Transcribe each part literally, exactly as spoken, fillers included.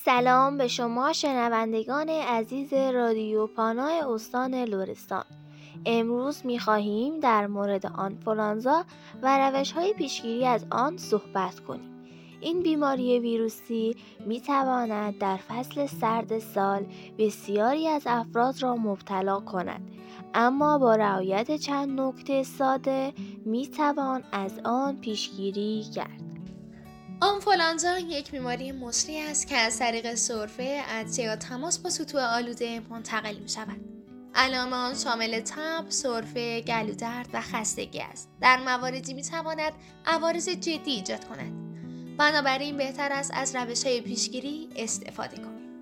سلام به شما شنوندگان عزیز رادیو پاناه استان لرستان. امروز می‌خواهیم در مورد آنفولانزا و روش‌های پیشگیری از آن صحبت کنیم. این بیماری ویروسی می‌تواند در فصل سرد سال بسیاری از افراد را مبتلا کند، اما با رعایت چند نکته ساده می‌توان از آن پیشگیری کرد. آنفولانزا یک بیماری مسری است که از طریق سرفه، عطسه یا تماس با سطوح آلوده منتقل می شود. علائم آن شامل تب، سرفه، گلودرد و خستگی است. در مواردی می تواند عوارض جدی ایجاد کند. بنابراین بهتر است از روش‌های پیشگیری استفاده کنید.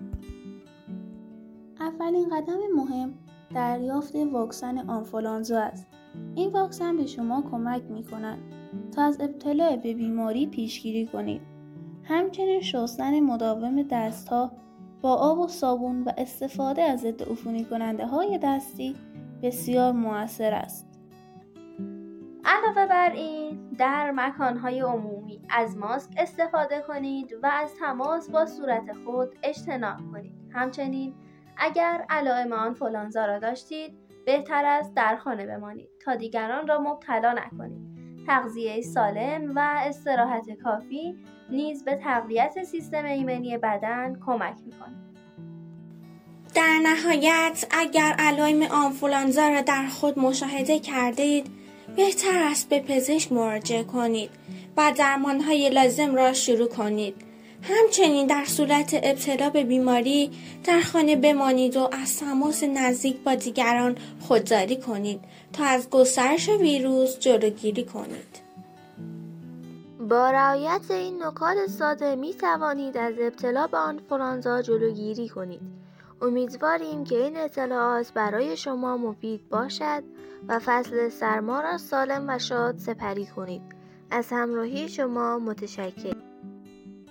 اولین قدم مهم دریافت واکسن آنفولانزا است. این واکسن به شما کمک می کند تا از ابتلا به بیماری پیشگیری کنید. همچنین شستن مداوم دست‌ها با آب و صابون و استفاده از ضد عفونی کننده های دستی بسیار مؤثر است. علاوه بر این، در مکان‌های عمومی از ماسک استفاده کنید و از تماس با صورت خود اجتناب کنید. همچنین اگر علائم آنفولانزا را داشتید، بهتر است در خانه بمانید تا دیگران را مبتلا نکنید. تغذیه سالم و استراحت کافی نیز به تقویت سیستم ایمنی بدن کمک می‌کند. در نهایت، اگر علائم آنفولانزا را در خود مشاهده کردید، بهتر است به پزشک مراجعه کنید و درمان‌های لازم را شروع کنید. همچنین در صورت ابتلا به بیماری در خانه بمانید و از تماس نزدیک با دیگران خودداری کنید تا از گسترش ویروس جلوگیری کنید. با رعایت این نکات ساده می توانید از ابتلا به آنفولانزا جلوگیری کنید. امیدواریم که این اطلاعات برای شما مفید باشد و فصل سرما را سالم و شاد سپری کنید. از همراهی شما متشکرم.